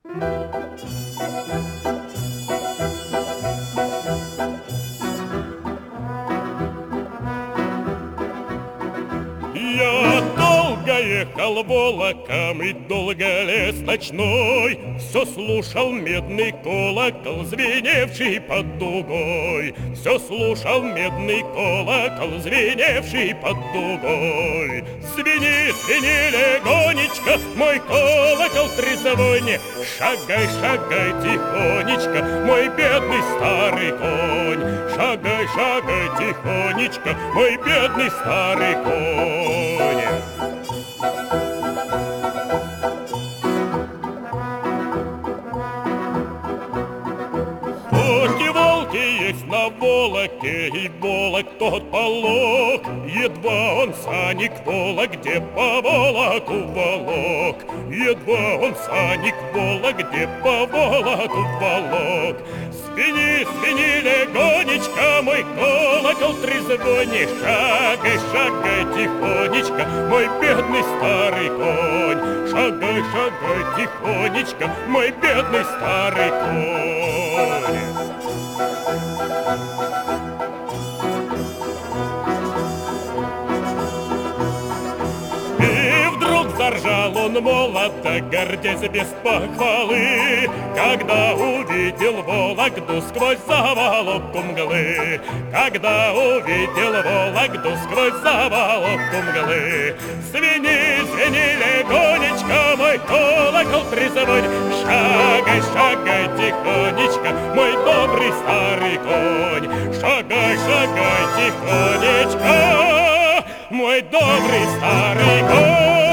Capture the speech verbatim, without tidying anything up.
Я долго ехал волоком и долго лес ночной, все слушал медный колокол, звеневший под дугой. Все слушал медный колокол, звеневший под дугой. Звени, звени легонечко, мой колокол трезвони. Шагай, шагай тихонечко, мой бедный старый конь. Шагай, шагай тихонечко, мой бедный старый конь. Волки-волки есть на волоке, и волок тот полог. Едва он сани к Вологде по волоку волок. Едва он сани к Вологде по волоку волок. Звени, звени легонечко, мой колокол трезвони. Шагай, шагай тихонечко, мой бедный старый конь. Шагай, шагай тихонечко, мой бедный старый конь. И вдруг заржал он молодо, гордясь без похвалы, когда увидел Вологду сквозь заволоку мглы. Когда увидел Вологду сквозь заволоку мглы. Звени, звени легонечко, мой колокол трезвонь. Шагай, шагай тихонечко, мой добрый старый конь. Шагай, шагай тихонечко, мой добрый старый конь.